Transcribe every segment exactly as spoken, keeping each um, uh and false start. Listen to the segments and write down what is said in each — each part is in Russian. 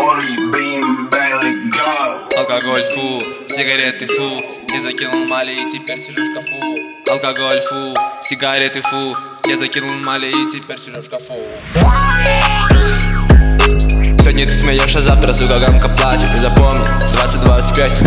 Алкоголь, фу, сигареты, фу. Я закинул мали и теперь сижу в шкафу. Алкоголь, фу, сигареты, фу. Я закинул мали и теперь сижу в шкафу. Сегодня ты смеешься, завтра, сука, громко плачешь. И запомни, двадцать двадцать пять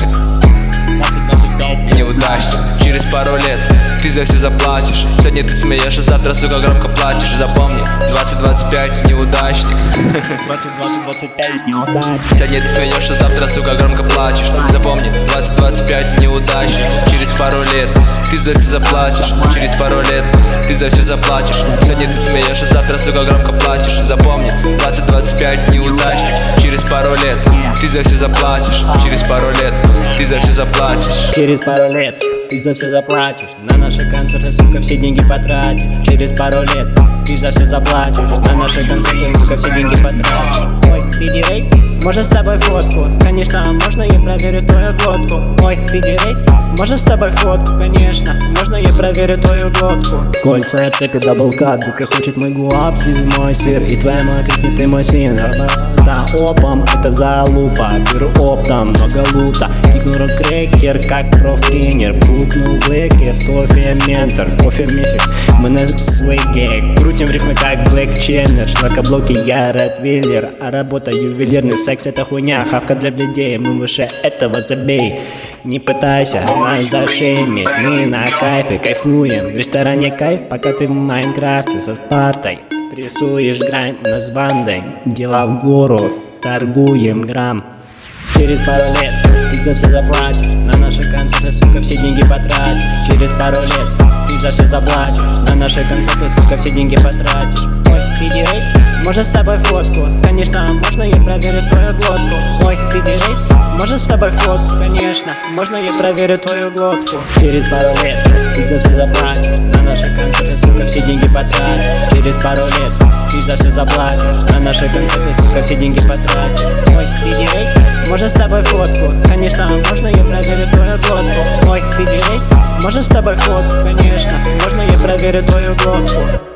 неудачник. Через пару лет ты за все заплатишь. Сегодня ты смеешься, завтра, сука, громко плачешь. И запомни, двадцать двадцать пять неудачник. двадцать двадцать пять неудачник. Сегодня ты смеешься, завтра, сука, громко плачешь. Запомни, двадцать двадцать пять неудачник. Через пару лет ты за все заплатишь. Через пару лет ты за все заплатишь. Сегодня ты смеешься, завтра, сука, громко плачешь. Запомни, двадцать двадцать пять неудачник. Через пару лет ты за все заплатишь. Через пару лет ты за все заплатишь. Через пару лет ты за все заплатишь. На наши концерты, сука, все деньги потратишь. Через пару лет ты за все заплатишь. На наши концерты, сука, все деньги потратишь. Ой, пидерей, можно с тобой фотку? Конечно, можно, я проверю твою глотку. Ой, пидерей, можно с тобой фотку? Конечно, можно, я проверю твою глотку. Кольца, цепи, даблкат, дука хочет мой гуап, съесть мой сыр. И твоя мама крикнет, ты мой сын. Да, опом, это залупа. Беру оптом, много лута. Кикну рок-крекер, как профтренер. Пукнул блэкер, тофе, ментор. Кофе, мифик, мы на свеге. Крутим рифмы, как Блэк Ченнер. Шлакоблоки, я Ротвейлер. А работа ювелирный, секс это хуйня. Хавка для бледей, мы выше этого забей. Не пытайся нас зашеймить, мы на кайфе кайфуем. В ресторане кайф, пока ты в Майнкрафте со Спартой. Рисуешь грань нас бандой, дела в гору, торгуем грамм. Через пару лет ты за все заплатишь. На наши концерты, сука, все деньги потратишь. Через пару лет ты за все заплатишь. На наши концерты, сука, все деньги потратишь. Ой, пидерей, можно с тобой фотку? Конечно, можно, я проверю твою глотку. Ой, пидерей, можно с тобой фотку? Конечно, можно, я проверю твою глотку. Через пару лет ты за все заплатишь. На наши концерты, сука, все деньги потратишь. Через пару лет ты за все заплатишь. На наши концерты, сука, все деньги потратишь. Ой, пидерей, можно с тобой фотку? Конечно, можно, я проверю твою глотку. Ой, пидерей, можно с тобой фотку? Конечно, можно, я проверю твою глотку.